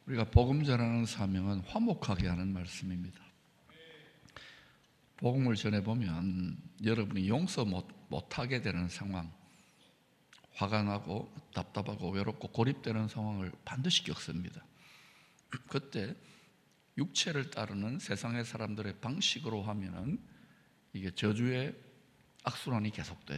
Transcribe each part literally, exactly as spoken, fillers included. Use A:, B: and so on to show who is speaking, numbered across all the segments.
A: 우리가 복음 전하는 사명은 화목하게 하는 말씀입니다. 복음을 전해보면 여러분이 용서 못, 못하게 되는 상황, 화가 나고 답답하고 외롭고 고립되는 상황을 반드시 겪습니다. 그때 육체를 따르는 세상의 사람들의 방식으로 하면은 이게 저주의 악순환이 계속돼요.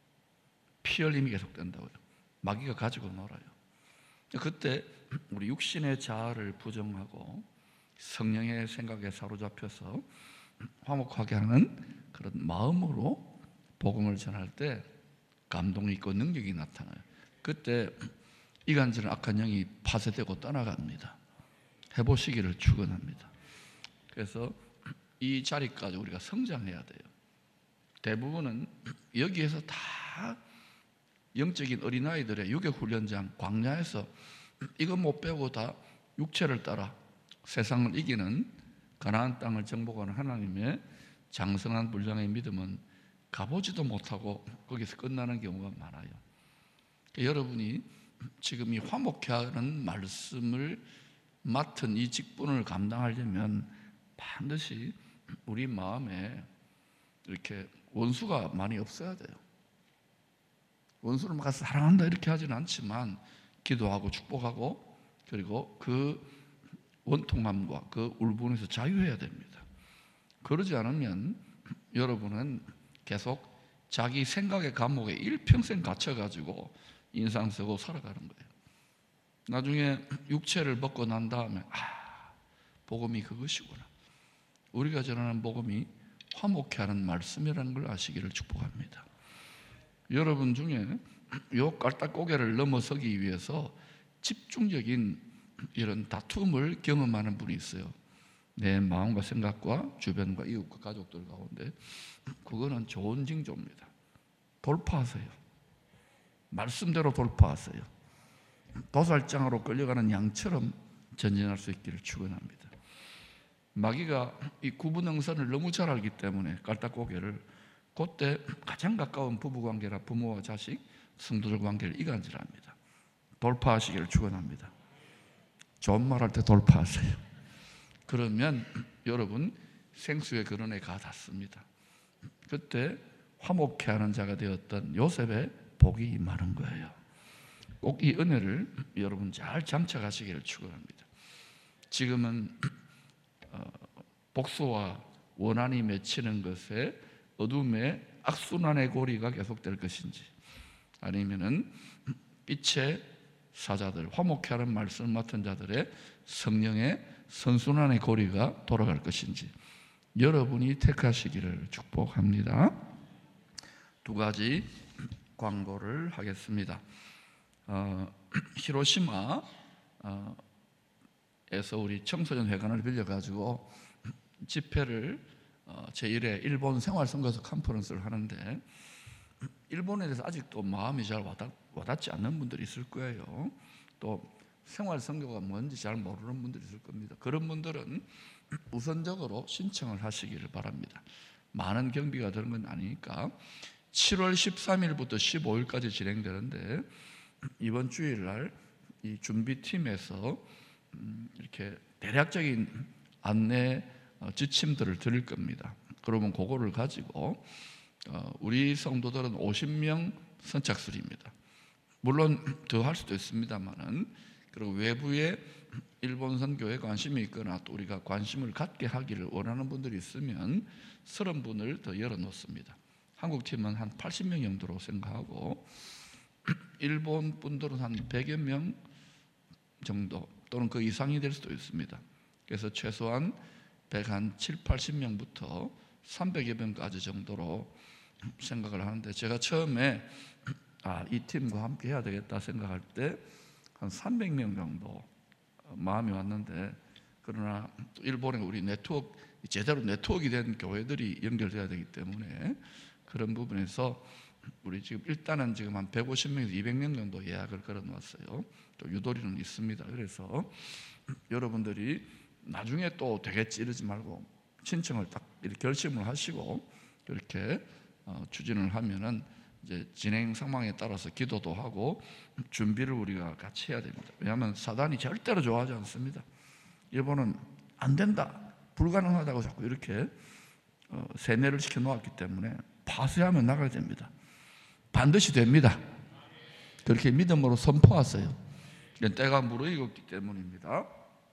A: 피 흘림이 계속된다고요. 마귀가 가지고 놀아요. 그때 우리 육신의 자아를 부정하고 성령의 생각에 사로잡혀서 화목하게 하는 그런 마음으로 복음을 전할 때 감동이 있고 능력이 나타나요. 그때 이간질은 악한 영이 파쇄되고 떠나갑니다. 해보시기를 축원합니다. 그래서 이 자리까지 우리가 성장해야 돼요. 대부분은 여기에서 다 영적인 어린아이들의 유격훈련장 광야에서 이거 못 배우고 다 육체를 따라 세상을 이기는 가나안 땅을 정복하는 하나님의 장성한 분량의 믿음은 가보지도 못하고 거기서 끝나는 경우가 많아요. 여러분이 지금 이 화목케 하는 말씀을 맡은 이 직분을 감당하려면 반드시 우리 마음에 이렇게 원수가 많이 없어야 돼요. 원수를 막 사랑한다 이렇게 하지는 않지만 기도하고 축복하고 그리고 그 원통함과 그 울분에서 자유해야 됩니다. 그러지 않으면 여러분은 계속 자기 생각의 감옥에 일평생 갇혀가지고 인상 쓰고 살아가는 거예요. 나중에 육체를 벗고 난 다음에 아, 복음이 그것이구나. 우리가 전하는 복음이 화목케 하는 말씀이라는 걸 아시기를 축복합니다. 여러분 중에 요 깔딱고개를 넘어서기 위해서 집중적인 이런 다툼을 경험하는 분이 있어요. 내 마음과 생각과 주변과 이웃과 가족들 가운데. 그거는 좋은 징조입니다. 돌파하세요. 말씀대로 돌파하세요. 도살장으로 끌려가는 양처럼 전진할 수 있기를 축원합니다. 마귀가 이 구분응선을 너무 잘 알기 때문에 깔딱고개를 그때 가장 가까운 부부관계나 부모와 자식, 성도들 관계를 이간질합니다. 돌파하시기를 축원합니다. 좋은 말할 때 돌파하세요. 그러면 여러분 생수의 근원에 가 닿습니다. 그때 화목케 하는 자가 되었던 요셉의 복이 임하는 거예요. 꼭 이 은혜를 여러분 잘 장착하시기를 축원합니다. 지금은 복수와 원한이 맺히는 것에 어둠의 악순환의 고리가 계속될 것인지, 아니면은 빛의 사자들, 화목케 하는 말씀을 맡은 자들의 성령의 선순환의 고리가 돌아갈 것인지 여러분이 택하시기를 축복합니다. 두 가지 광고를 하겠습니다. 어, 히로시마 어, 에서 우리 청소년 회관을 빌려가지고 집회를 어, 제일 회 일본 생활선교사 컨퍼런스를 하는데, 일본에 대해서 아직도 마음이 잘 와닿, 와닿지 않는 분들이 있을 거예요. 또 생활선교가 뭔지 잘 모르는 분들이 있을 겁니다. 그런 분들은 우선적으로 신청을 하시기를 바랍니다. 많은 경비가 드는 건 아니니까. 칠월 십삼일부터 십오일까지 진행되는데 이번 주일날 이 준비팀에서 이렇게 대략적인 안내 지침들을 드릴 겁니다. 그러면 그거를 가지고 우리 성도들은 오십 명 선착순입니다. 물론 더 할 수도 있습니다만은, 그리고 외부에 일본 선교에 관심이 있거나 또 우리가 관심을 갖게 하기를 원하는 분들이 있으면 서른 분을 더 열어놓습니다. 한국 팀은 한 팔십 명 정도로 생각하고 일본 분들은 한 백여 명 정도 또는 그 이상이 될 수도 있습니다. 그래서 최소한 백칠, 팔십 명부터 삼백여 명까지 정도로 생각을 하는데, 제가 처음에 아, 이 팀과 함께 해야 되겠다 생각할 때 한 삼백 명 정도 마음이 왔는데, 그러나 일본에 우리 네트워크, 제대로 네트워크가 된 교회들이 연결돼야 되기 때문에 그런 부분에서 우리 지금 일단은 지금 한 백오십 명에서 이백 명 정도 예약을 걸어 놓았어요. 또 유도리는 있습니다. 그래서 여러분들이 나중에 또 되겠지 이러지 말고 신청을 딱 이렇게 결심을 하시고 그렇게 어, 추진을 하면은 이제 진행 상황에 따라서 기도도 하고 준비를 우리가 같이 해야 됩니다. 왜냐하면 사단이 절대로 좋아하지 않습니다. 일본은 안 된다, 불가능하다고 자꾸 이렇게 어, 세뇌를 시켜 놓았기 때문에 파쇄하면 나가야 됩니다. 반드시 됩니다. 그렇게 믿음으로 선포하세요. 때가 무르익었기 때문입니다.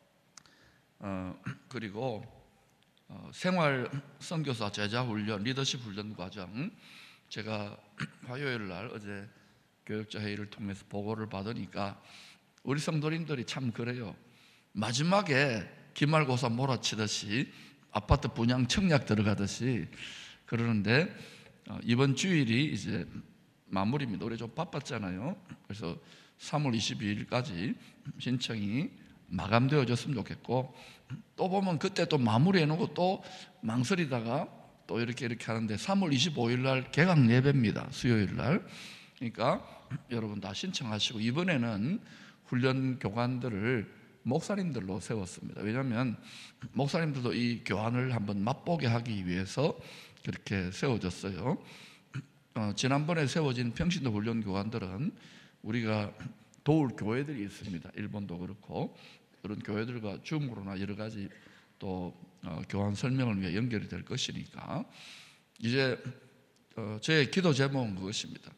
A: 어, 그리고 어, 생활 선교사 제자 훈련, 리더십 훈련 과정, 제가 화요일 날 어제 교육자 회의를 통해서 보고를 받으니까 우리 성도님들이 참 그래요. 마지막에 기말고사 몰아치듯이 아파트 분양 청약 들어가듯이 그러는데 어, 이번 주일이 이제 마무리입니다. 올해 좀 바빴잖아요. 그래서 삼월 이십이일까지 신청이 마감되어졌으면 좋겠고, 또 보면 그때 또 마무리해 놓고 또 망설이다가 또 이렇게 이렇게 하는데 삼월 이십오일 날 개강 예배입니다. 수요일 날. 그러니까 여러분 다 신청하시고, 이번에는 훈련 교관들을 목사님들로 세웠습니다. 왜냐하면 목사님들도 이 교환을 한번 맛보게 하기 위해서 그렇게 세워졌어요. 어, 지난번에 세워진 평신도 훈련 교관들은 우리가 도울 교회들이 있습니다. 일본도 그렇고 그런 교회들과 줌으로나 여러 가지 또 어, 교환 설명을 위해 연결이 될 것이니까 이제 어, 저의 기도 제목은 그것입니다.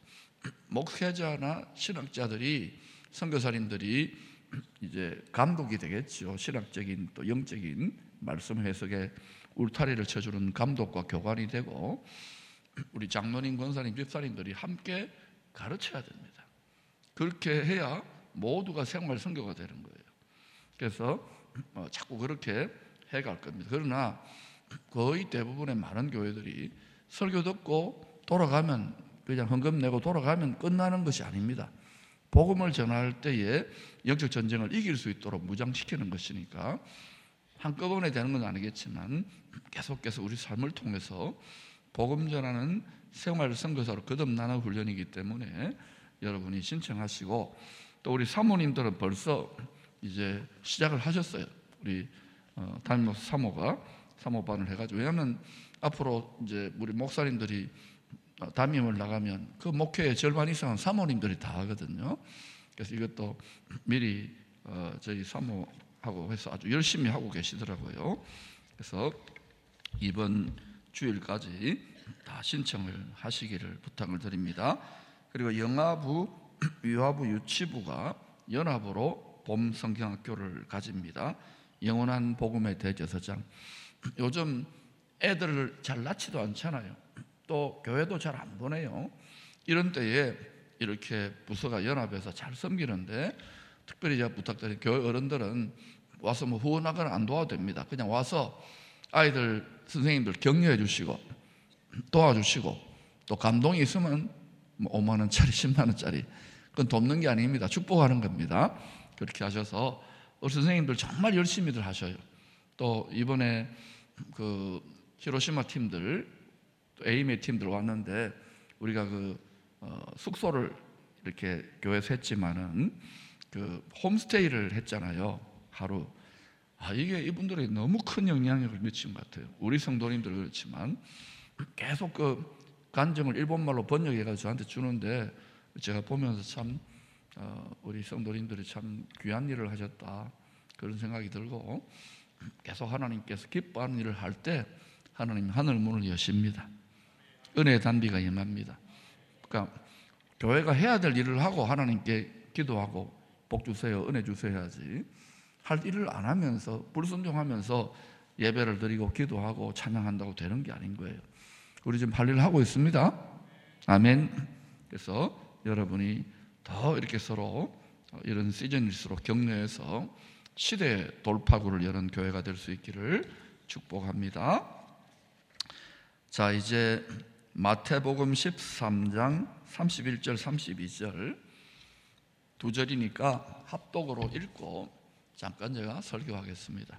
A: 목회자나 신학자들이, 선교사님들이 이제 감독이 되겠죠. 신학적인 또 영적인 말씀 해석에 울타리를 쳐주는 감독과 교관이 되고, 우리 장로님, 권사님, 집사님들이 함께 가르쳐야 됩니다. 그렇게 해야 모두가 생활 선교가 되는 거예요. 그래서 어, 자꾸 그렇게 해갈 겁니다. 그러나 거의 대부분의 많은 교회들이 설교 듣고 돌아가면, 그냥 헌금 내고 돌아가면 끝나는 것이 아닙니다. 복음을 전할 때에 영적 전쟁을 이길 수 있도록 무장시키는 것이니까 한꺼번에 되는 건 아니겠지만 계속해서 우리 삶을 통해서 복음 전하는 생활 선교사로 거듭나는 훈련이기 때문에 여러분이 신청하시고, 또 우리 사모님들은 벌써 이제 시작을 하셨어요. 우리 어, 담임 사모가 사모반을 해가지고, 왜냐하면 앞으로 이제 우리 목사님들이 담임을 나가면 그 목회의 절반 이상은 사모님들이 다 하거든요. 그래서 이것도 미리 어, 저희 사모하고 해서 아주 열심히 하고 계시더라고요. 그래서 이번 주일까지 다 신청을 하시기를 부탁을 드립니다. 그리고 영아부, 유아부, 유치부가 연합으로 봄 성경학교를 가집니다. 영원한 복음의 대제사장. 요즘 애들을 잘 낳지도 않잖아요. 또 교회도 잘 안 보내요. 이런 때에 이렇게 부서가 연합해서 잘 섬기는데, 특별히 제가 부탁드린 교회 어른들은 와서 뭐 후원하거나 안 도와도 됩니다. 그냥 와서 아이들, 선생님들 격려해 주시고 도와주시고, 또 감동이 있으면 뭐 오만 원짜리, 십만 원짜리, 그건 돕는 게 아닙니다. 축복하는 겁니다. 그렇게 하셔서 우리 선생님들 정말 열심히들 하셔요. 또 이번에 그 히로시마 팀들, 또 에이메 팀들 왔는데 우리가 그 어 숙소를 이렇게 교회에서 했지만은 그 홈스테이를 했잖아요. 하루. 아, 이게 이분들이 너무 큰 영향력을 미친 것 같아요. 우리 성도님들 그렇지만 계속 그 간증을 일본말로 번역해가지고 저한테 주는데, 제가 보면서 참 어, 우리 성도님들이 참 귀한 일을 하셨다, 그런 생각이 들고, 계속 하나님께서 기뻐하는 일을 할 때 하나님 하늘 문을 여십니다. 은혜의 단비가 임합니다. 그러니까 교회가 해야 될 일을 하고 하나님께 기도하고 복 주세요, 은혜 주세요 해야지, 할 일을 안 하면서 불순종하면서 예배를 드리고 기도하고 찬양한다고 되는 게 아닌 거예요. 우리 지금 할 일을 하고 있습니다. 아멘. 그래서 여러분이 더 이렇게 서로 이런 시즌일수록 격려해서 시대 돌파구를 여는 교회가 될 수 있기를 축복합니다. 자, 이제 마태복음 십삼 장 삼십일 절 삼십이 절 두 절이니까 합독으로 읽고 잠깐 제가 설교하겠습니다.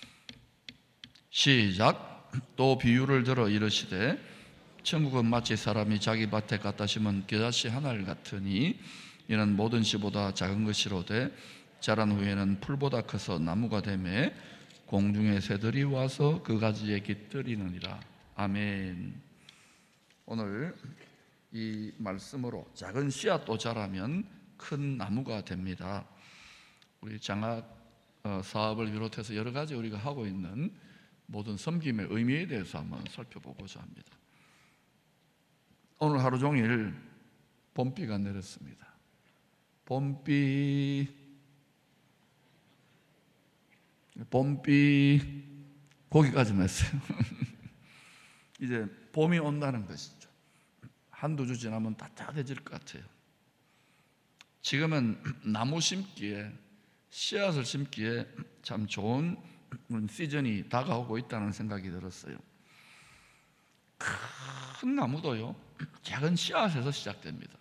A: 시작. 또 비유를 들어 이르시되 천국은 마치 사람이 자기 밭에 갖다 심은 겨자씨 하나를 같으니 이는 모든 씨보다 작은 것이로되 자란 후에는 풀보다 커서 나무가 되매 공중의 새들이 와서 그 가지에 깃들이느니라. 아멘. 오늘 이 말씀으로 작은 씨앗도 자라면 큰 나무가 됩니다. 우리 장학 사업을 비롯해서 여러 가지 우리가 하고 있는 모든 섬김의 의미에 대해서 한번 살펴보고자 합니다. 오늘 하루 종일 봄비가 내렸습니다. 봄비, 봄비, 거기까지만 했어요. 이제 봄이 온다는 것이죠. 한두 주 지나면 따뜻해질 것 같아요. 지금은 나무 심기에, 씨앗을 심기에 참 좋은 시즌이 다가오고 있다는 생각이 들었어요. 큰 나무도요, 작은 씨앗에서 시작됩니다.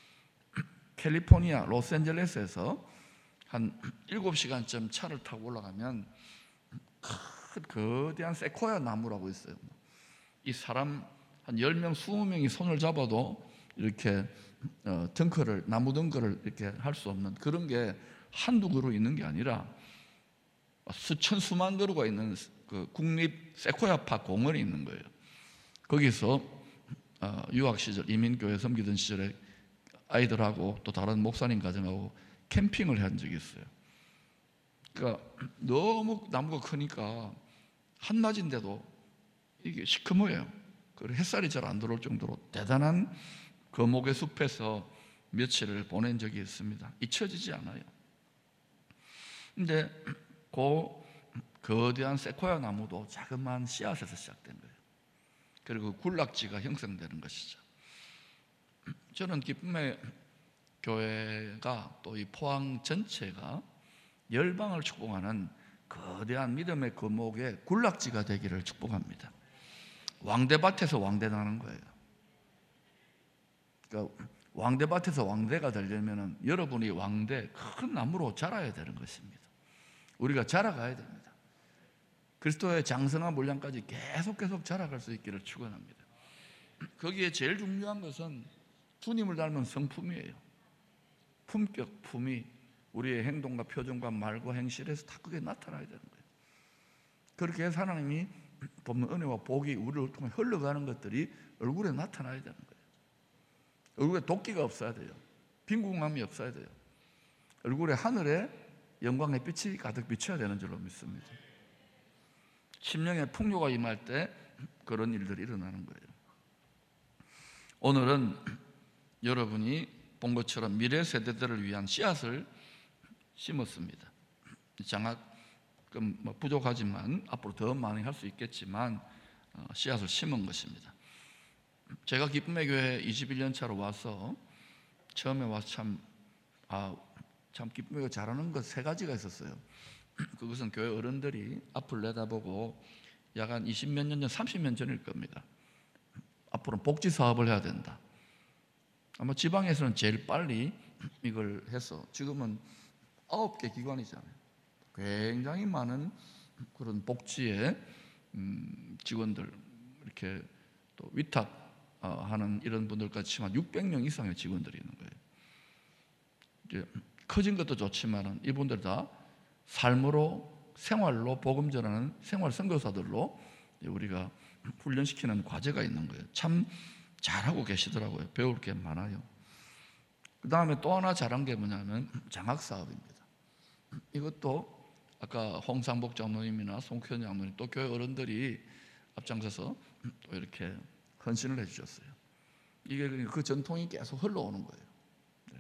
A: 캘리포니아 로스앤젤레스에서 한 일곱 시간쯤 차를 타고 올라가면 큰 거대한 세코야 나무라고 있어요. 이 사람 한 열 명, 이십 명이 손을 잡아도 이렇게 어, 덩크를, 나무 덩크를 이렇게 할 수 없는 그런 게 한두 그루 있는 게 아니라 수천 수만 그루가 있는 그 국립 세코야파 공원이 있는 거예요. 거기서 어, 유학 시절, 이민교회 섬기던 시절에 아이들하고 또 다른 목사님 가정하고 캠핑을 한 적이 있어요. 그러니까 너무 나무가 크니까 한낮인데도 이게 시커머요. 그리고 햇살이 잘 안 들어올 정도로 대단한 거목의 숲에서 며칠을 보낸 적이 있습니다. 잊혀지지 않아요. 근데 그 거대한 세코야 나무도 자그마한 씨앗에서 시작된 거예요. 그리고 군락지가 형성되는 것이죠. 저는 기쁨의 교회가 또 이 포항 전체가 열방을 축복하는 거대한 믿음의 거목의 군락지가 되기를 축복합니다. 왕대밭에서 왕대 나는 거예요. 그러니까 왕대밭에서 왕대가 되려면 여러분이 왕대 큰 나무로 자라야 되는 것입니다. 우리가 자라가야 됩니다. 그리스도의 장성한 분량까지 계속 계속 자라갈 수 있기를 축원합니다. 거기에 제일 중요한 것은 주님을 닮은 성품이에요. 품격, 품이 우리의 행동과 표정과 말과 행실에서 다 그게 나타나야 되는 거예요. 그렇게 해서 하나님이 보면 은혜와 복이 우리를 통해 흘러가는 것들이 얼굴에 나타나야 되는 거예요. 얼굴에 도끼가 없어야 돼요. 빈궁함이 없어야 돼요. 얼굴에 하늘에 영광의 빛이 가득 비춰야 되는 줄로 믿습니다. 심령의 풍요가 임할 때 그런 일들이 일어나는 거예요. 오늘은 여러분이 본 것처럼 미래 세대들을 위한 씨앗을 심었습니다. 장학 뭐 부족하지만 앞으로 더 많이 할 수 있겠지만 씨앗을 심은 것입니다. 제가 기쁨의 교회 이십일 년 차로 와서 처음에 와서 참, 아, 참 기쁨의 교회 잘하는 것 세 가지가 있었어요. 그것은 교회 어른들이 앞을 내다보고 약 한 이십몇 년 전, 삼십 년 전일 겁니다. 앞으로는 복지 사업을 해야 된다. 아마 지방에서는 제일 빨리 이걸 해서 지금은 아홉 개 기관이잖아요. 굉장히 많은 그런 복지의 직원들, 이렇게 또 위탁하는 이런 분들까지 치면 육백 명 이상의 직원들이 있는 거예요. 이제 커진 것도 좋지만 이분들 다 삶으로, 생활로 복음 전하는 생활 선교사들로 우리가 훈련시키는 과제가 있는 거예요. 참 잘하고 계시더라고요. 배울 게 많아요. 그 다음에 또 하나 잘한 게 뭐냐면 장학사업입니다. 이것도 아까 홍상복 장로님이나 송현 장로님 또 교회 어른들이 앞장서서 또 이렇게 헌신을 해주셨어요. 이게 그 전통이 계속 흘러오는 거예요. 네.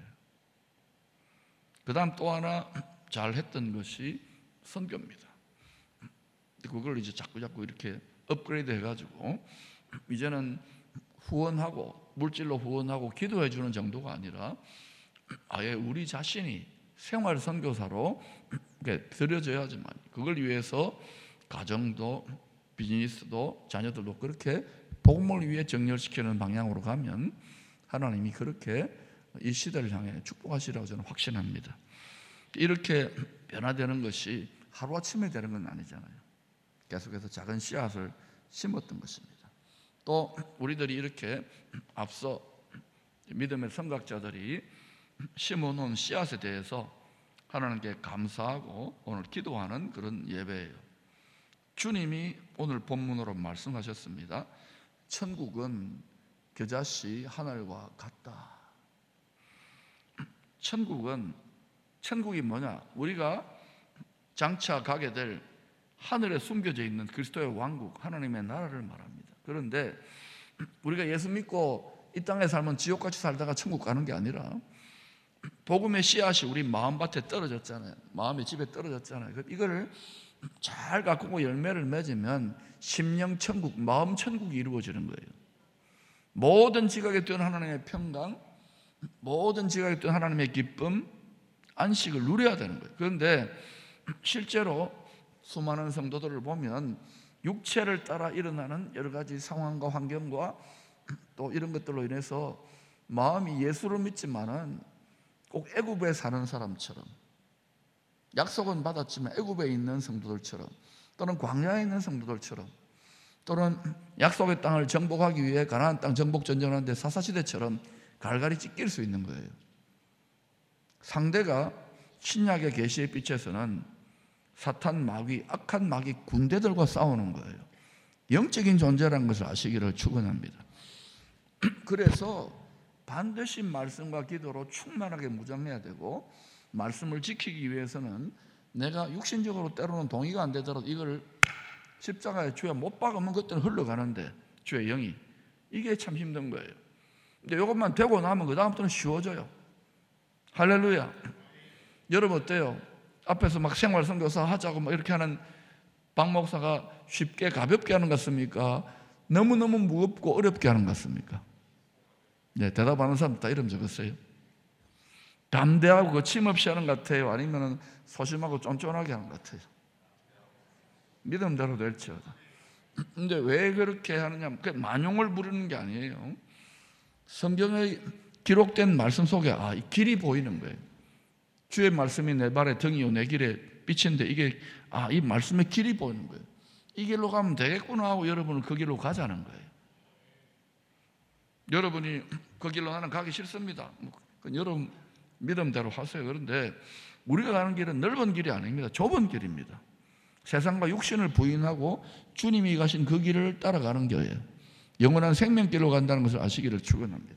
A: 그 다음 또 하나 잘했던 것이 선교입니다. 그걸 이제 자꾸 자꾸 이렇게 업그레이드 해가지고 이제는 후원하고 물질로 후원하고 기도해 주는 정도가 아니라 아예 우리 자신이 생활 선교사로 들여져야지만 그걸 위해서 가정도 비즈니스도 자녀들도 그렇게 복음을 위해 정렬시키는 방향으로 가면 하나님이 그렇게 이 시대를 향해 축복하시라고 저는 확신합니다. 이렇게 변화되는 것이 하루아침에 되는 건 아니잖아요. 계속해서 작은 씨앗을 심었던 것입니다. 또 우리들이 이렇게 앞서 믿음의 선각자들이 심어놓은 씨앗에 대해서 하나님께 감사하고 오늘 기도하는 그런 예배예요. 주님이 오늘 본문으로 말씀하셨습니다. 천국은 겨자씨 하늘과 같다. 천국은, 천국이 뭐냐? 우리가 장차 가게 될 하늘에 숨겨져 있는 그리스도의 왕국, 하나님의 나라를 말합니다. 그런데 우리가 예수 믿고 이 땅에 살면 지옥같이 살다가 천국 가는 게 아니라 복음의 씨앗이 우리 마음밭에 떨어졌잖아요. 마음의 집에 떨어졌잖아요. 이거를 잘 가꾸고 열매를 맺으면 심령 천국, 마음 천국이 이루어지는 거예요. 모든 지각에 뛰어난 하나님의 평강, 모든 지각에 뛰어난 하나님의 기쁨, 안식을 누려야 되는 거예요. 그런데 실제로 수많은 성도들을 보면 육체를 따라 일어나는 여러 가지 상황과 환경과 또 이런 것들로 인해서 마음이 예수를 믿지만은 꼭 애굽에 사는 사람처럼, 약속은 받았지만 애굽에 있는 성도들처럼, 또는 광야에 있는 성도들처럼, 또는 약속의 땅을 정복하기 위해 가나안 땅 정복 전쟁하는데 사사시대처럼 갈갈이 찢길 수 있는 거예요. 상대가 신약의 계시의 빛에서는 사탄 마귀, 악한 마귀 군대들과 싸우는 거예요. 영적인 존재라는 것을 아시기를 축원합니다. 그래서 반드시 말씀과 기도로 충만하게 무장해야 되고, 말씀을 지키기 위해서는 내가 육신적으로 때로는 동의가 안 되더라도 이걸 십자가에 주여 못 박으면 그때는 흘러가는데, 주의 영이, 이게 참 힘든 거예요. 근데 이것만 되고 나면 그 다음부터는 쉬워져요. 할렐루야. 여러분 어때요? 앞에서 막 생활 선교사 하자고 막 이렇게 하는 박 목사가 쉽게 가볍게 하는 것 같습니까? 너무너무 무겁고 어렵게 하는 것 같습니까? 네, 대답하는 사람 다 이름 적었어요. 담대하고 거침없이 하는 것 같아요? 아니면 소심하고 쫀쫀하게 하는 것 같아요? 믿음대로 될지어다. 근데 왜 그렇게 하느냐? 만용을 부르는 게 아니에요. 성경에 기록된 말씀 속에 아, 이 길이 보이는 거예요. 주의 말씀이 내 발에 등이요 내 길에 빛인데, 이게 아, 이 말씀의 길이 보이는 거예요. 이 길로 가면 되겠구나 하고 여러분은 그 길로 가자는 거예요. 여러분이 그 길로 나는 가기 싫습니다. 여러분 믿음대로 하세요. 그런데 우리가 가는 길은 넓은 길이 아닙니다. 좁은 길입니다. 세상과 육신을 부인하고 주님이 가신 그 길을 따라가는 거예요. 영원한 생명길로 간다는 것을 아시기를 축원합니다.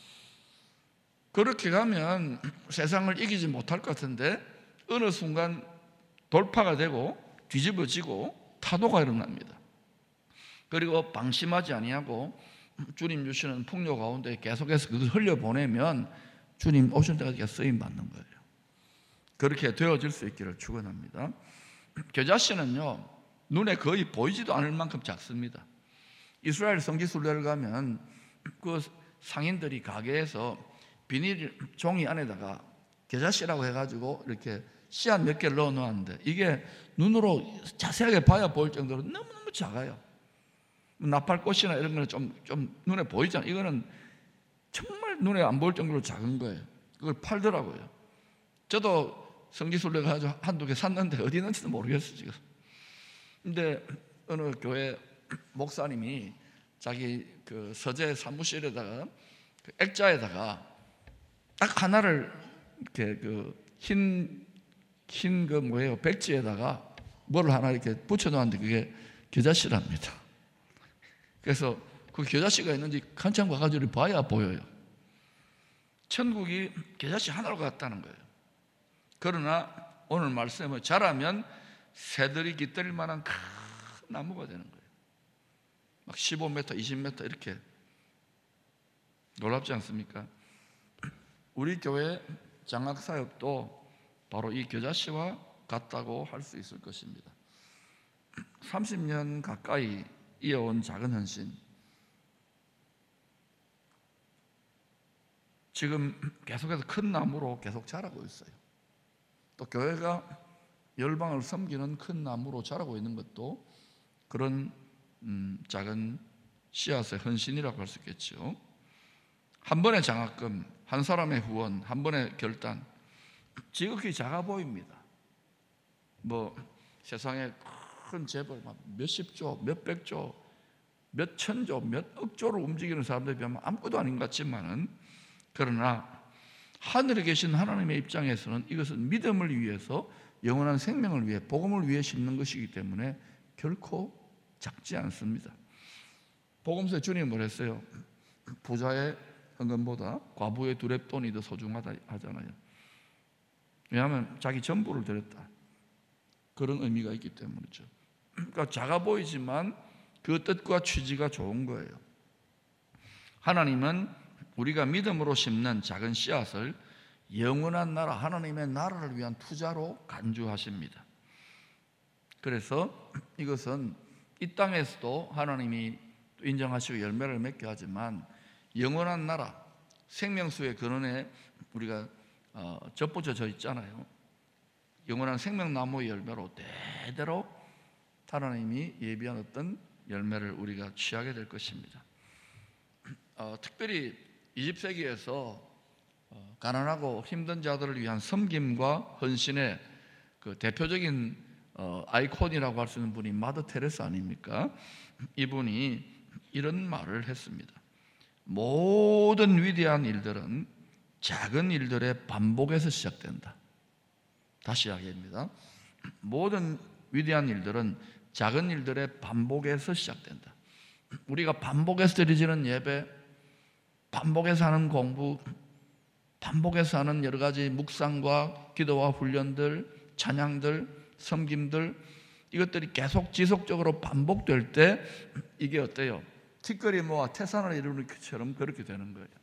A: 그렇게 가면 세상을 이기지 못할 것 같은데 어느 순간 돌파가 되고 뒤집어지고 타도가 일어납니다. 그리고 방심하지 아니하고 주님 주시는 풍요 가운데 계속해서 그걸 흘려보내면 주님 오실 때까지 쓰임 받는 거예요. 그렇게 되어질 수 있기를 축원합니다. 겨자씨는요, 눈에 거의 보이지도 않을 만큼 작습니다. 이스라엘 성지순례를 가면 그 상인들이 가게에서 비닐 종이 안에다가 겨자씨라고 해가지고 이렇게 씨앗 몇 개를 넣어 놓았는데, 이게 눈으로 자세하게 봐야 보일 정도로 너무너무 작아요. 나팔꽃이나 이런 거는 좀, 좀 눈에 보이잖아요. 이거는 정말 눈에 안 보일 정도로 작은 거예요. 그걸 팔더라고요. 저도 성지순례 가지고 한두 개 샀는데 어디 있는지도 모르겠어요 지금. 근데 어느 교회 목사님이 자기 그 서재 사무실에다가 그 액자에다가 딱 하나를 이렇게 그 흰 흰 그 뭐예요 백지에다가 뭘 하나 이렇게 붙여놓았는데 그게 겨자씨랍니다. 그래서 그 겨자씨가 있는지 한참 가가지고 봐야 보여요. 천국이 겨자씨 하나로 같다는 거예요. 그러나 오늘 말씀은 자라면 새들이 깃들일 만한 큰 나무가 되는 거예요. 막 십오 미터, 이십 미터 이렇게. 놀랍지 않습니까? 우리 교회 장학사역도 바로 이 겨자씨와 같다고 할 수 있을 것입니다. 삼십 년 가까이 이어온 작은 헌신, 지금 계속해서 큰 나무로 계속 자라고 있어요. 또 교회가 열방을 섬기는 큰 나무로 자라고 있는 것도 그런 음, 작은 씨앗의 헌신이라고 할 수 있겠죠. 한 번의 장학금, 한 사람의 후원, 한 번의 결단, 지극히 작아 보입니다. 뭐 세상에 큰 재벌 몇십조, 몇백조, 몇천조, 몇억조를 움직이는 사람들에 비하면 아무것도 아닌 것 같지만은, 그러나 하늘에 계신 하나님의 입장에서는 이것은 믿음을 위해서, 영원한 생명을 위해, 복음을 위해 심는 것이기 때문에 결코 작지 않습니다. 복음서에 주님이 뭐랬어요? 부자의 헌금보다 과부의 두랩돈이 더 소중하다 하잖아요. 왜냐하면 자기 전부를 드렸다, 그런 의미가 있기 때문이죠. 그러니까 작아 보이지만 그 뜻과 취지가 좋은 거예요. 하나님은 우리가 믿음으로 심는 작은 씨앗을 영원한 나라, 하나님의 나라를 위한 투자로 간주하십니다. 그래서 이것은 이 땅에서도 하나님이 인정하시고 열매를 맺게 하지만 영원한 나라, 생명수의 근원에 우리가 어, 접붙여져 있잖아요. 영원한 생명나무의 열매로 대대로 하나님이 예비한 어떤 열매를 우리가 취하게 될 것입니다. 어, 특별히 이십 세기에서 어, 가난하고 힘든 자들을 위한 섬김과 헌신의 그 대표적인 어, 아이콘이라고 할 수 있는 분이 마더 테레사 아닙니까? 이분이 이런 말을 했습니다. 모든 위대한 일들은 작은 일들의 반복에서 시작된다. 다시 이야기합니다. 모든 위대한 일들은 작은 일들의 반복에서 시작된다. 우리가 반복해서 드리지는 예배, 반복해서 하는 공부, 반복해서 하는 여러 가지 묵상과 기도와 훈련들, 찬양들, 섬김들, 이것들이 계속 지속적으로 반복될 때 이게 어때요? 티끌이 모아 태산을 이루는 것처럼 그렇게 되는 거예요.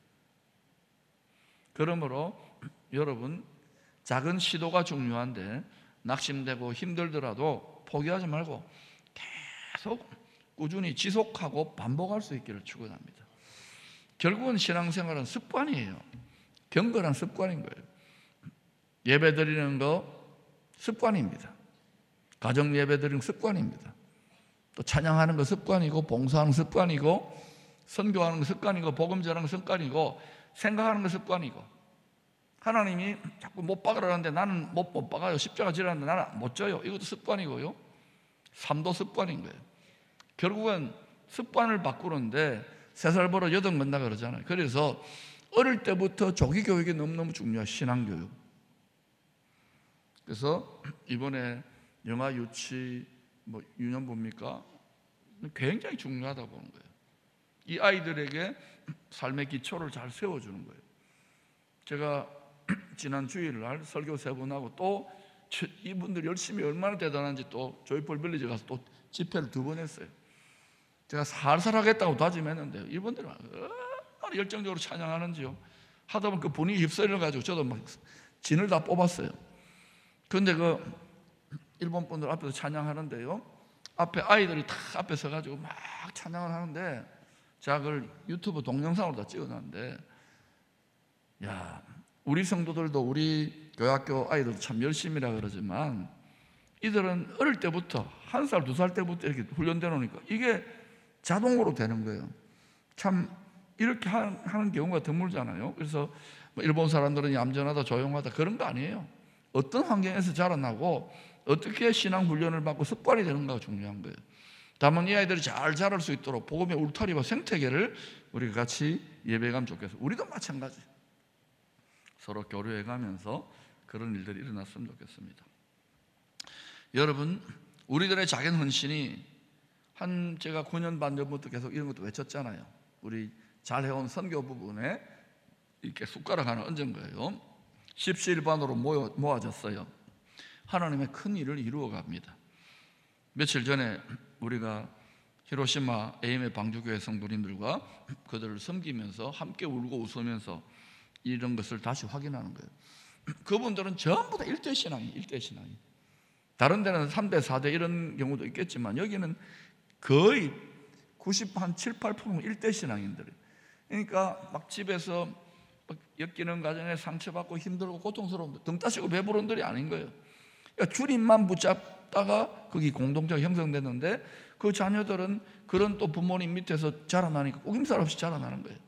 A: 그러므로 여러분, 작은 시도가 중요한데 낙심되고 힘들더라도 포기하지 말고 계속 꾸준히 지속하고 반복할 수 있기를 축원합니다. 결국은 신앙생활은 습관이에요. 경건한 습관인 거예요. 예배 드리는 거 습관입니다. 가정 예배 드리는 습관입니다. 또 찬양하는 거 습관이고, 봉사하는 습관이고, 선교하는 거 습관이고, 복음 전하는 거 습관이고, 생각하는 거 습관이고. 하나님이 자꾸 못 박으라는데 나는 못, 못 박아요. 십자가 지라는데 나는 못 져요. 이것도 습관이고요. 삶도 습관인 거예요. 결국은 습관을 바꾸는데 세 살 벌어 여덟 건다 그러잖아요. 그래서 어릴 때부터 조기 교육이 너무너무 중요해요. 신앙교육. 그래서 이번에 영아 유치 뭐 유년부입니까? 굉장히 중요하다고 보는 거예요. 이 아이들에게 삶의 기초를 잘 세워주는 거예요. 제가 지난 주일날 설교 세 번 하고 또 이분들 열심히 얼마나 대단한지 또 조이풀 빌리지 가서 또 집회를 두 번 했어요. 제가 살살 하겠다고 다짐했는데 이분들은 얼마나 열정적으로 찬양하는지요. 하다 보면 그 분위기 휩쓸려가지고 저도 막 진을 다 뽑았어요. 그런데 그 일본 분들 앞에서 찬양하는데요, 앞에 아이들이 다 앞에 서가지고 막 찬양을 하는데 제가 그걸 유튜브 동영상으로 다 찍어놨는데, 야, 우리 성도들도 우리 교학교 아이들도 참 열심히라 그러지만 이들은 어릴 때부터 한 살, 두 살 때부터 이렇게 훈련돼 놓으니까 이게 자동으로 되는 거예요. 참 이렇게 하는 경우가 드물잖아요. 그래서 일본 사람들은 얌전하다, 조용하다 그런 거 아니에요. 어떤 환경에서 자라나고 어떻게 신앙 훈련을 받고 습관이 되는가가 중요한 거예요. 다만 이 아이들이 잘 자랄 수 있도록 복음의 울타리와 생태계를 우리가 같이 예배가면 좋겠어요. 우리도 마찬가지. 서로 교류해 가면서 그런 일들이 일어났으면 좋겠습니다. 여러분, 우리들의 작은 헌신이 한 제가 구 년 반 전부터 계속 이런 것도 외쳤잖아요. 우리 잘 해온 선교 부분에 이렇게 숟가락 하나 얹은 거예요. 십시일반으로 모여, 모아졌어요. 하나님의 큰 일을 이루어 갑니다. 며칠 전에 우리가 히로시마 에이엠의 방주교회 성도님들과 그들을 섬기면서 함께 울고 웃으면서 이런 것을 다시 확인하는 거예요. 그분들은 전부 다 일대 신앙이, 일대 신앙이. 다른 데는 삼 대, 사 대 이런 경우도 있겠지만 여기는 거의 구십칠, 팔 퍼센트 일대 신앙인들이에요. 그러니까 막 집에서 막 엮이는 과정에 상처받고 힘들고 고통스러운 등 따시고 배부른 들이 아닌 거예요. 그러니까 주님만 붙잡다가 거기 공동체가 형성됐는데 그 자녀들은 그런 또 부모님 밑에서 자라나니까 꾸김살 없이 자라나는 거예요.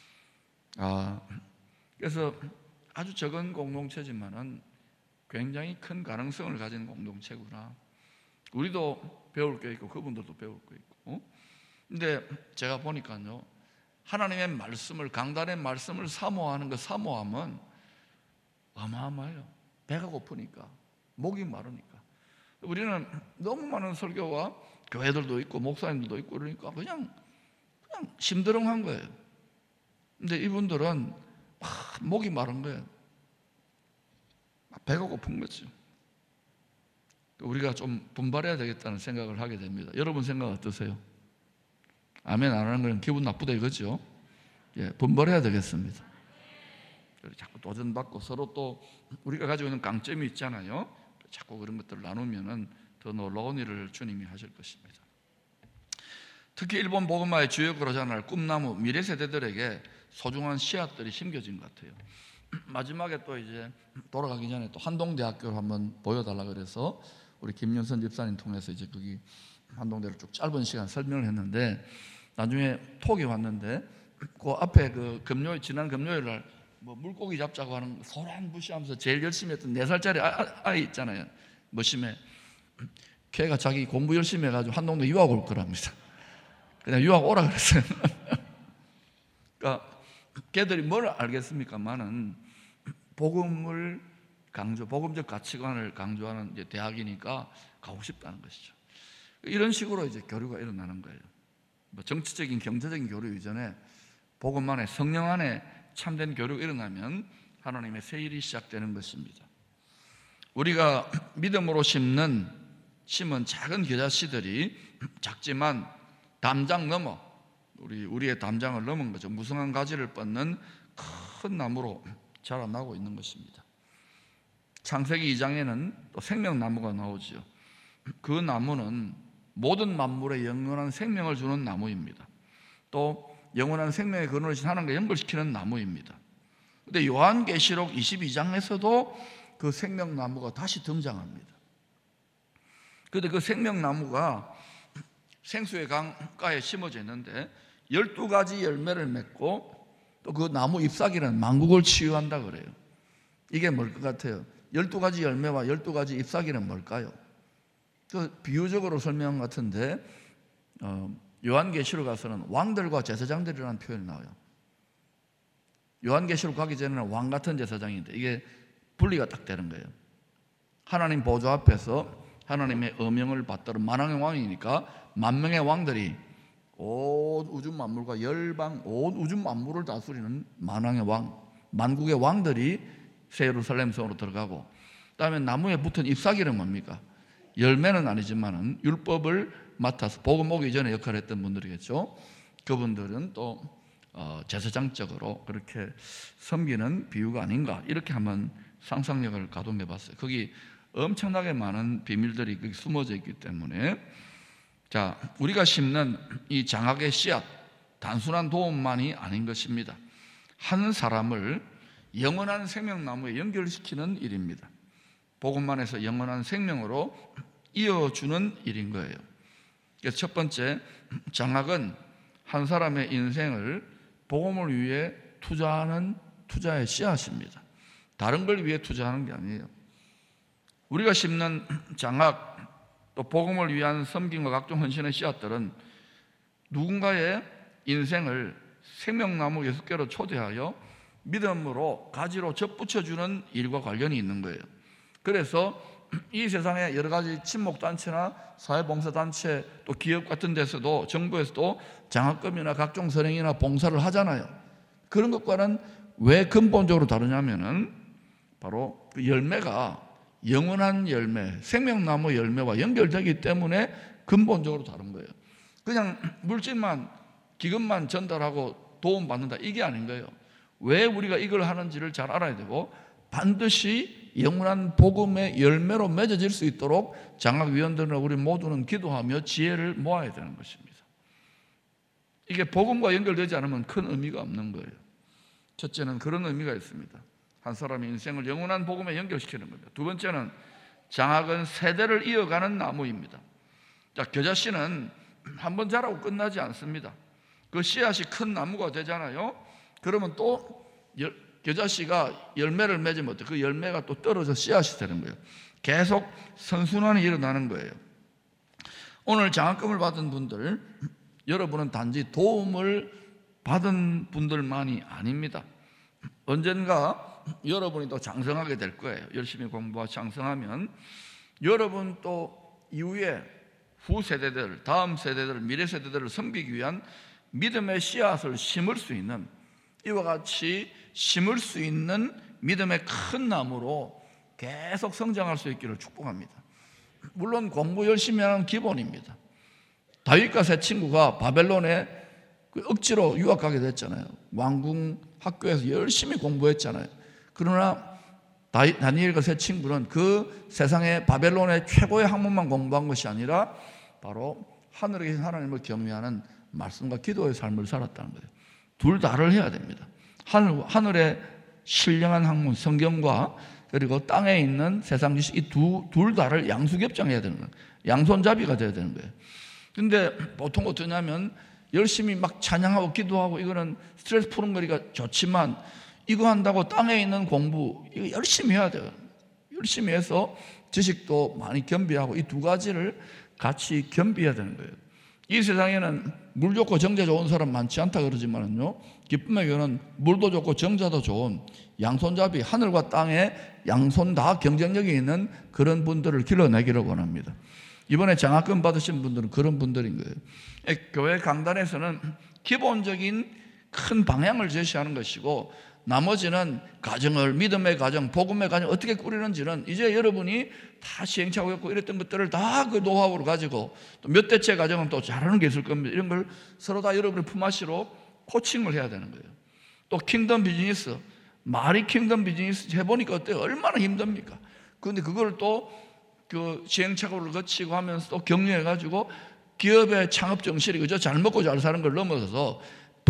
A: 아, 그래서 아주 적은 공동체지만은 굉장히 큰 가능성을 가진 공동체구나. 우리도 배울 게 있고 그분들도 배울 게 있고. 근데 제가 보니까요, 하나님의 말씀을, 강단의 말씀을 사모하는 그 사모함은 어마어마해요. 배가 고프니까, 목이 마르니까. 우리는 너무 많은 설교와 교회들도 있고 목사님들도 있고 그러니까 그냥 그냥 심드렁한 거예요. 근데 이분들은 막 목이 마른 거예요. 배가 고픈 거죠. 우리가 좀 분발해야 되겠다는 생각을 하게 됩니다. 여러분 생각 어떠세요? 아멘 안 하는 건 기분 나쁘다 이거죠. 예, 분발해야 되겠습니다. 자꾸 도전받고 서로 또 우리가 가지고 있는 강점이 있잖아요. 자꾸 그런 것들을 나누면은 더 놀라운 일을 주님이 하실 것입니다. 특히 일본 복음화의 주요 그러잖아요. 꿈나무 미래 세대들에게 소중한 씨앗들이 심겨진 것 같아요. 마지막에 또 이제 돌아가기 전에 또 한동대학교를 한번 보여달라 그래서 우리 김윤선 집사님 통해서 이제 거기 한동대를 쭉 짧은 시간 설명을 했는데, 나중에 톡이 왔는데 그 앞에 그 금요일 지난 금요일 날 뭐 물고기 잡자고 하는 소란부시하면서 제일 열심히 했던 네 살짜리 아, 아이 있잖아요. 머심에 걔가 자기 공부 열심히 해가지고 한동대 유학 올 거랍니다. 그냥 유학 오라 그랬어요. 그러니까 걔들이 뭘 알겠습니까만은 복음을 강조, 복음적 가치관을 강조하는 이제 대학이니까 가고 싶다는 것이죠. 이런 식으로 이제 교류가 일어나는 거예요. 뭐 정치적인, 경제적인 교류 이전에 복음 안에, 성령 안에 참된 교류가 일어나면 하나님의 새 일이 시작되는 것입니다. 우리가 믿음으로 심는 심은 작은 겨자씨들이 작지만 담장 넘어 우리 우리의 담장을 넘은 거죠. 무성한 가지를 뻗는 큰 나무로 자라나고 있는 것입니다. 창세기 이 장에는 또 생명나무가 나오죠. 그 나무는 모든 만물에 영원한 생명을 주는 나무입니다. 또 영원한 생명의 근원을 하나님과 연결시키는 나무입니다. 그런데 요한계시록 이십이 장에서도 그 생명나무가 다시 등장합니다. 그런데 그 생명나무가 생수의 강가에 심어져 있는데 열두 가지 열매를 맺고 또 그 나무 잎사귀는 만국을 치유한다 그래요. 이게 뭘 것 같아요? 열두 가지 열매와 열두 가지 잎사귀는 뭘까요? 그 비유적으로 설명 같은데 어, 요한계시록 가서는 왕들과 제사장들이라는 표현이 나와요. 요한계시록 가기 전에는 왕 같은 제사장인데 이게 분리가 딱 되는 거예요. 하나님 보좌 앞에서 하나님의 어명을 받들은 만왕의 왕이니까 만명의 왕들이 온 우주 만물과 열방 온 우주 만물을 다스리는 만왕의 왕, 만국의 왕들이 새 예루살렘 성으로 들어가고, 그다음에 나무에 붙은 잎사귀는 뭡니까? 열매는 아니지만은 율법을 맡아서 복음 오기 전에 역할을 했던 분들이겠죠. 그분들은 또 어, 제사장적으로 그렇게 섬기는 비유가 아닌가, 이렇게 한번 상상력을 가동해 봤어요. 거기 엄청나게 많은 비밀들이 거기 숨어져 있기 때문에, 자, 우리가 심는 이 장학의 씨앗, 단순한 도움만이 아닌 것입니다. 한 사람을 영원한 생명나무에 연결시키는 일입니다. 복음만 해서 영원한 생명으로 이어주는 일인 거예요. 그래서 첫 번째, 장학은 한 사람의 인생을 복음을 위해 투자하는 투자의 씨앗입니다. 다른 걸 위해 투자하는 게 아니에요. 우리가 심는 장학, 또 복음을 위한 섬김과 각종 헌신의 씨앗들은 누군가의 인생을 생명나무 여섯 개로 초대하여 믿음으로 가지로 접붙여주는 일과 관련이 있는 거예요. 그래서 이 세상에 여러 가지 친목단체나 사회봉사단체 또 기업 같은 데서도 정부에서도 장학금이나 각종 선행이나 봉사를 하잖아요. 그런 것과는 왜 근본적으로 다르냐면은 바로 그 열매가 영원한 열매, 생명나무 열매와 연결되기 때문에 근본적으로 다른 거예요. 그냥 물질만, 기금만 전달하고 도움받는다, 이게 아닌 거예요. 왜 우리가 이걸 하는지를 잘 알아야 되고, 반드시 영원한 복음의 열매로 맺어질 수 있도록 장학위원들은 우리 모두는 기도하며 지혜를 모아야 되는 것입니다. 이게 복음과 연결되지 않으면 큰 의미가 없는 거예요. 첫째는 그런 의미가 있습니다. 한 사람의 인생을 영원한 복음에 연결시키는 겁니다. 두 번째는 장학은 세대를 이어가는 나무입니다. 자, 겨자씨는 한 번 자라고 끝나지 않습니다. 그 씨앗이 큰 나무가 되잖아요. 그러면 또 열, 겨자씨가 열매를 맺으면 어때요? 그 열매가 또 떨어져 씨앗이 되는 거예요. 계속 선순환이 일어나는 거예요. 오늘 장학금을 받은 분들, 여러분은 단지 도움을 받은 분들만이 아닙니다. 언젠가 여러분이 또 장성하게 될 거예요. 열심히 공부하고 장성하면 여러분 또 이후에 후세대들, 다음 세대들, 미래 세대들을 섬기기 위한 믿음의 씨앗을 심을 수 있는 이와 같이 심을 수 있는 믿음의 큰 나무로 계속 성장할 수 있기를 축복합니다. 물론 공부 열심히 하는 기본입니다. 다윗과 세 친구가 바벨론에 억지로 유학 가게 됐잖아요. 왕궁 학교에서 열심히 공부했잖아요. 그러나 다니엘과 세 친구는 그 세상의 바벨론의 최고의 학문만 공부한 것이 아니라 바로 하늘에 계신 하나님을 경외하는 말씀과 기도의 삶을 살았다는 거예요. 둘 다를 해야 됩니다. 하늘, 하늘의 신령한 학문, 성경과 그리고 땅에 있는 세상 지식, 이 두, 둘 다를 양수겹장해야 되는 거예요. 양손잡이가 돼야 되는 거예요. 근데 보통 어떠냐면 열심히 막 찬양하고 기도하고 이거는 스트레스 푸는 거니까 좋지만 이거 한다고 땅에 있는 공부 이거 열심히 해야 돼요. 열심히 해서 지식도 많이 겸비하고 이 두 가지를 같이 겸비해야 되는 거예요. 이 세상에는 물 좋고 정자 좋은 사람 많지 않다 그러지만요, 기쁨의 교회는 물도 좋고 정자도 좋은 양손잡이, 하늘과 땅에 양손 다 경쟁력이 있는 그런 분들을 길러내기를 원합니다. 이번에 장학금 받으신 분들은 그런 분들인 거예요. 교회 강단에서는 기본적인 큰 방향을 제시하는 것이고, 나머지는 가정을, 믿음의 가정, 복음의 가정 어떻게 꾸리는지는 이제 여러분이 다 시행착오 했고 이랬던 것들을 다 그 노하우를 가지고 또 몇 대째 가정은 또 잘하는 게 있을 겁니다. 이런 걸 서로 다 여러분의 품앗이로 코칭을 해야 되는 거예요. 또 킹덤 비즈니스, 말이 킹덤 비즈니스 해보니까 어때요? 얼마나 힘듭니까? 그런데 그걸 또 그 시행착오를 거치고 하면서 또 격려해가지고 기업의 창업 정신이 그저 잘 먹고 잘 사는 걸 넘어서서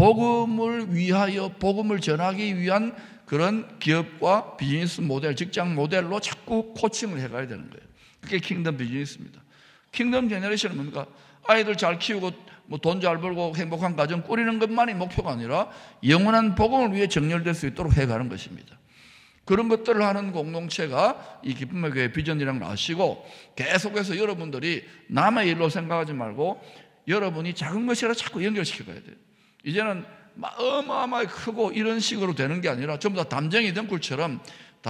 A: 복음을 위하여 복음을 전하기 위한 그런 기업과 비즈니스 모델, 직장 모델로 자꾸 코칭을 해가야 되는 거예요. 그게 킹덤 비즈니스입니다. 킹덤 제너레이션은 뭡니까? 아이들 잘 키우고 뭐 돈 잘 벌고 행복한 가정 꾸리는 것만이 목표가 아니라 영원한 복음을 위해 정렬될 수 있도록 해가는 것입니다. 그런 것들을 하는 공동체가 이 기쁨의 교회 비전이라는 걸 아시고, 계속해서 여러분들이 남의 일로 생각하지 말고 여러분이 작은 것이라 자꾸 연결시켜가야 돼요. 이제는 어마어마하게 크고 이런 식으로 되는 게 아니라 전부 다 담쟁이 덩굴처럼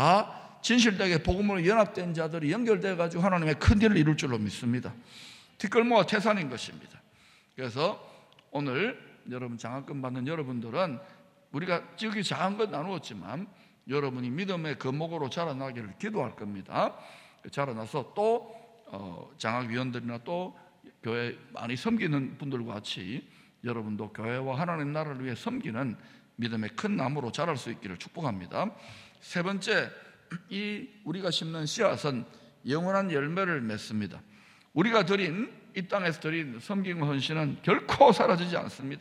A: 다 진실되게 복음으로 연합된 자들이 연결되어 가지고 하나님의 큰 일을 이룰 줄로 믿습니다. 티끌모아 태산인 것입니다. 그래서 오늘 여러분 장학금 받는 여러분들은 우리가 지극히 작은 것 나누었지만 여러분이 믿음의 거목으로 자라나기를 기도할 겁니다. 자라나서 또 장학위원들이나 또 교회 많이 섬기는 분들과 같이 여러분도 교회와 하나님 나라를 위해 섬기는 믿음의 큰 나무로 자랄 수 있기를 축복합니다. 세 번째, 이 우리가 심는 씨앗은 영원한 열매를 맺습니다. 우리가 드린 이 땅에서 드린 섬김과 헌신은 결코 사라지지 않습니다.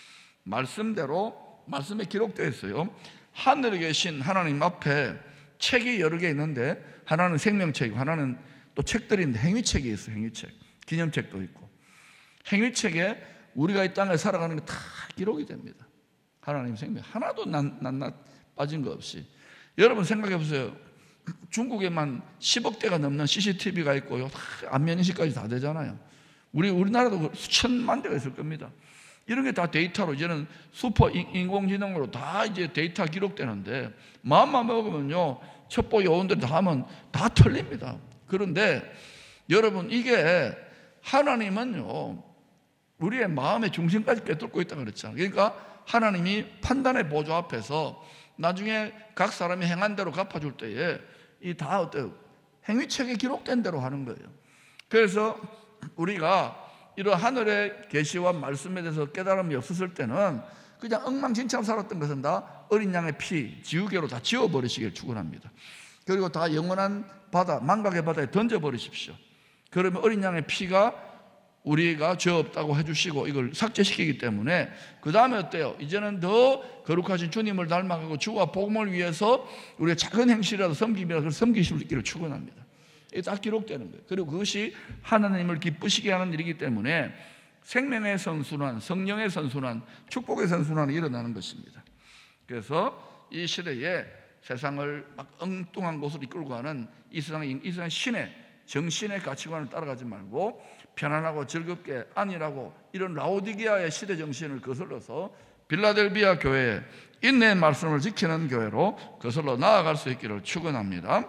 A: 말씀대로 말씀에 기록되어 있어요. 하늘에 계신 하나님 앞에 책이 여러 개 있는데 하나는 생명책이고 하나는 또 책들이 있는데 행위책이 있어요. 행위책, 기념책도 있고. 행위책에 우리가 이 땅에 살아가는 게 다 기록이 됩니다. 하나님 생명 하나도 낱낱 빠진 거 없이. 여러분 생각해 보세요. 중국에만 십억 대가 넘는 씨씨티비가 있고요, 안면인식까지 다 되잖아요. 우리 우리나라도 수천만 대가 있을 겁니다. 이런 게 다 데이터로 이제는 슈퍼 인공지능으로 다 이제 데이터 기록되는데, 마음만 먹으면요 첩보 요원들 다 하면 다 틀립니다. 그런데 여러분, 이게 하나님은요 우리의 마음의 중심까지 꿰뚫고 있다고 그랬잖아요. 그러니까 하나님이 판단의 보좌 앞에서 나중에 각 사람이 행한 대로 갚아줄 때에 이 다 어때요? 행위책에 기록된 대로 하는 거예요. 그래서 우리가 이런 하늘의 계시와 말씀에 대해서 깨달음이 없었을 때는 그냥 엉망진창 살았던 것은 다 어린 양의 피, 지우개로 다 지워버리시길 축원합니다. 그리고 다 영원한 바다, 망각의 바다에 던져버리십시오. 그러면 어린 양의 피가 우리가 죄 없다고 해주시고 이걸 삭제시키기 때문에 그 다음에 어때요? 이제는 더 거룩하신 주님을 닮아가고 주와 복음을 위해서 우리의 작은 행실이라도 섬김이라도 섬기실 수 있기를 축원합니다. 이게 다 기록되는 거예요. 그리고 그것이 하나님을 기쁘시게 하는 일이기 때문에 생명의 선순환, 성령의 선순환, 축복의 선순환이 일어나는 것입니다. 그래서 이 시대에 세상을 막 엉뚱한 곳으로 이끌고 가는 이 세상의, 이 세상의 신의 정신의 가치관을 따라가지 말고 편안하고 즐겁게 안일하고 이런 라오디게아의 시대 정신을 거슬러서 빌라델비아 교회에 인내의 말씀을 지키는 교회로 거슬러 나아갈 수 있기를 축원합니다.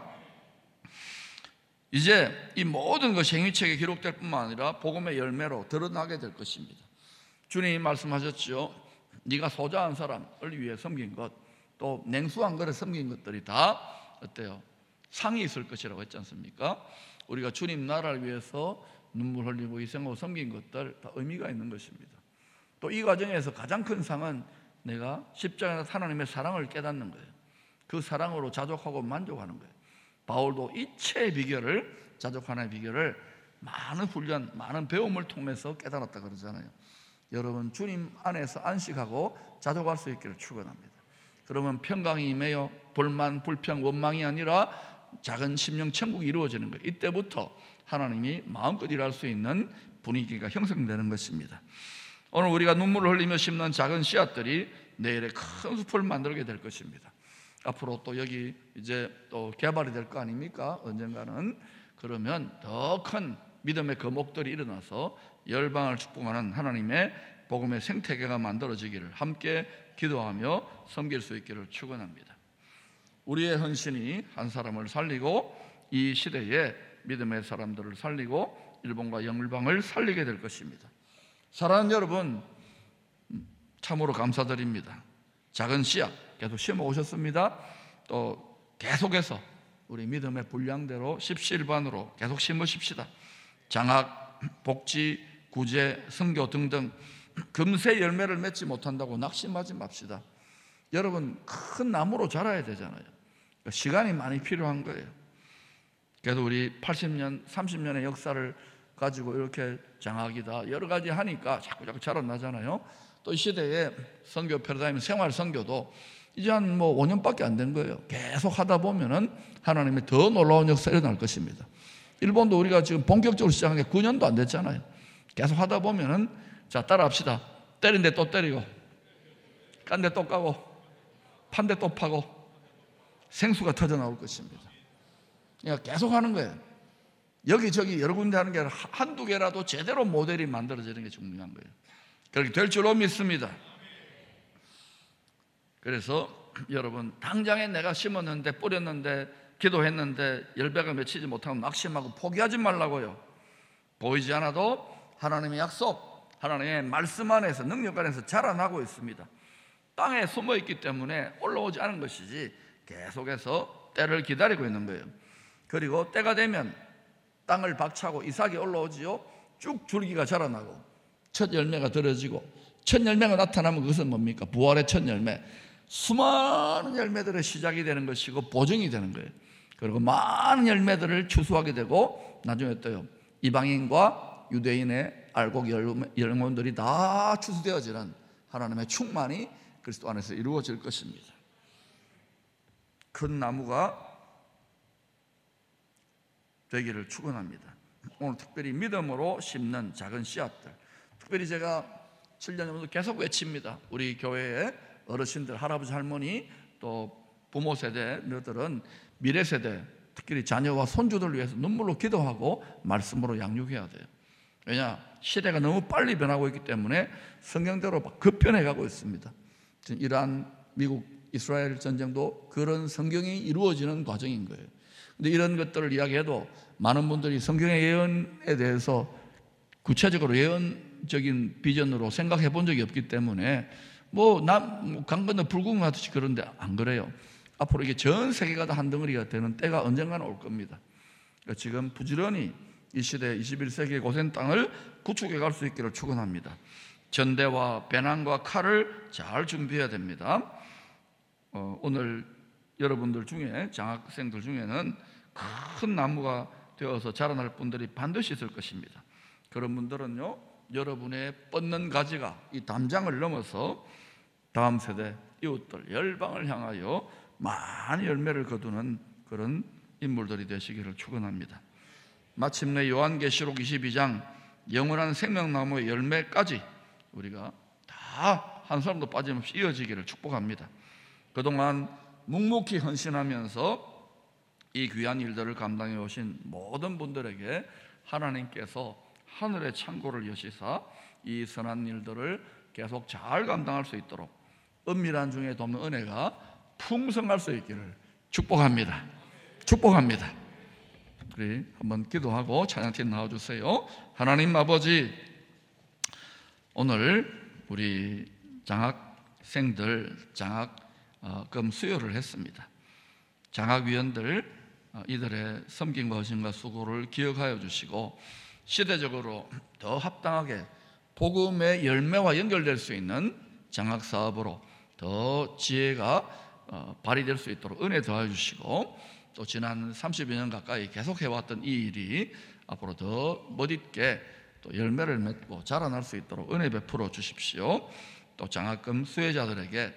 A: 이제 이 모든 것이 행위책에 기록될 뿐만 아니라 복음의 열매로 드러나게 될 것입니다. 주님이 말씀하셨죠. 네가 소자한 사람을 위해 섬긴 것, 또 냉수한 그릇 섬긴 것들이 다 어때요? 상이 있을 것이라고 했지 않습니까? 우리가 주님 나라를 위해서 눈물 흘리고 희생하고 섬긴 것들 다 의미가 있는 것입니다. 또 이 과정에서 가장 큰 상은 내가 십자가에서 하나님의 사랑을 깨닫는 거예요. 그 사랑으로 자족하고 만족하는 거예요. 바울도 이체의 비결을, 자족 하나의 비결을 많은 훈련, 많은 배움을 통해서 깨달았다 그러잖아요. 여러분, 주님 안에서 안식하고 자족할 수 있기를 축원합니다. 그러면 평강이 임하여 불만, 불평, 원망이 아니라 작은 심령 천국이 이루어지는 거예요. 이때부터 하나님이 마음껏 일할 수 있는 분위기가 형성되는 것입니다. 오늘 우리가 눈물을 흘리며 심는 작은 씨앗들이 내일의 큰 숲을 만들게 될 것입니다. 앞으로 또 여기 이제 또 개발이 될 거 아닙니까? 언젠가는. 그러면 더 큰 믿음의 거목들이 일어나서 열방을 축복하는 하나님의 복음의 생태계가 만들어지기를 함께 기도하며 섬길 수 있기를 축원합니다. 우리의 헌신이 한 사람을 살리고 이 시대에 믿음의 사람들을 살리고 일본과 열방을 살리게 될 것입니다. 사랑하는 여러분, 참으로 감사드립니다. 작은 씨앗 계속 심어 오셨습니다. 또 계속해서 우리 믿음의 분량대로 십시일반으로 계속 심으십시다. 장학, 복지, 구제, 선교 등등 금세 열매를 맺지 못한다고 낙심하지 맙시다. 여러분, 큰 나무로 자라야 되잖아요. 시간이 많이 필요한 거예요. 그래도 우리 팔십 년, 삼십 년의 역사를 가지고 이렇게 장학이다 여러 가지 하니까 자꾸 자꾸 자라나잖아요. 또 이 시대에 선교 패러다임 생활 선교도 이제 한 뭐 오 년밖에 안 된 거예요. 계속 하다 보면은 하나님의 더 놀라운 역사가 일어날 것입니다. 일본도 우리가 지금 본격적으로 시작한 게 구 년도 안 됐잖아요. 계속 하다 보면은 자, 따라합시다. 때린 데 또 때리고, 깐 데 또 까고, 판 데 또 파고 생수가 터져 나올 것입니다. 그러니까 계속 하는 거예요. 여기저기 여러 군데 하는 게 아니라 한두 개라도 제대로 모델이 만들어지는 게 중요한 거예요. 그렇게 될 줄로 믿습니다. 그래서 여러분, 당장에 내가 심었는데 뿌렸는데 기도했는데 열매가 맺히지 못하면 낙심하고 포기하지 말라고요. 보이지 않아도 하나님의 약속, 하나님의 말씀 안에서, 능력 안에서 자라나고 있습니다. 땅에 숨어 있기 때문에 올라오지 않은 것이지 계속해서 때를 기다리고 있는 거예요. 그리고 때가 되면 땅을 박차고 이삭이 올라오지요. 쭉 줄기가 자라나고 첫 열매가 들어지고, 첫 열매가 나타나면 그것은 뭡니까? 부활의 첫 열매. 수많은 열매들의 시작이 되는 것이고 보증이 되는 거예요. 그리고 많은 열매들을 추수하게 되고 나중에 또요, 이방인과 유대인의 알곡 영혼들이 다 추수되어지는 하나님의 충만이 그리스도 안에서 이루어질 것입니다. 큰 나무가 되기를 축원합니다. 오늘 특별히 믿음으로 심는 작은 씨앗들, 특별히 제가 칠 년 전부터 계속 외칩니다. 우리 교회의 어르신들, 할아버지, 할머니, 또 부모 세대들은 미래 세대, 특히 자녀와 손주들 위해서 눈물로 기도하고 말씀으로 양육해야 돼요. 왜냐? 시대가 너무 빨리 변하고 있기 때문에 성경대로 급변해가고 있습니다. 이란, 미국, 이스라엘 전쟁도 그런 성경이 이루어지는 과정인 거예요. 근데 이런 것들을 이야기해도 많은 분들이 성경의 예언에 대해서 구체적으로 예언적인 비전으로 생각해 본 적이 없기 때문에 뭐 남 강 건너 불구경하듯이 그런데 안 그래요. 앞으로 이게 전 세계가 다 한 덩어리가 되는 때가 언젠가는 올 겁니다. 그러니까 지금 부지런히 이 시대 이십일 세기의 고센 땅을 구축해 갈 수 있기를 축원합니다. 전대와 배낭과 칼을 잘 준비해야 됩니다. 어, 오늘 여러분들 중에, 장학생들 중에는 큰 나무가 되어서 자라날 분들이 반드시 있을 것입니다. 그런 분들은요, 여러분의 뻗는 가지가 이 담장을 넘어서 다음 세대 이웃들 열방을 향하여 많은 열매를 거두는 그런 인물들이 되시기를 축원합니다. 마침내 요한계시록 이십이 장 영원한 생명나무의 열매까지 우리가 다 한 사람도 빠짐없이 이어지기를 축복합니다. 그동안 묵묵히 헌신하면서 이 귀한 일들을 감당해 오신 모든 분들에게 하나님께서 하늘의 창고를 여시사 이 선한 일들을 계속 잘 감당할 수 있도록 은밀한 중에 돕는 은혜가 풍성할 수 있기를 축복합니다. 축복합니다. 우리 한번 기도하고 찬양팀 나와주세요. 하나님 아버지, 오늘 우리 장학 장학생들 장학금 수여를 했습니다. 장학위원들 이들의 섬김과 헌신과 수고를 기억하여 주시고 시대적으로 더 합당하게 복음의 열매와 연결될 수 있는 장학사업으로 더 지혜가 발휘될 수 있도록 은혜 더해 주시고, 또 지난 삼십여 년 가까이 계속해왔던 이 일이 앞으로 더 멋있게 또 열매를 맺고 자라날 수 있도록 은혜 베풀어 주십시오. 또 장학금 수혜자들에게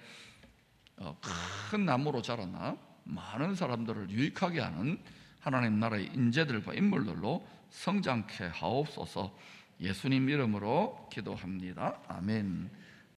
A: 큰 나무로 자라나 많은 사람들을 유익하게 하는 하나님 나라의 인재들과 인물들로 성장케 하옵소서. 예수님 이름으로 기도합니다. 아멘.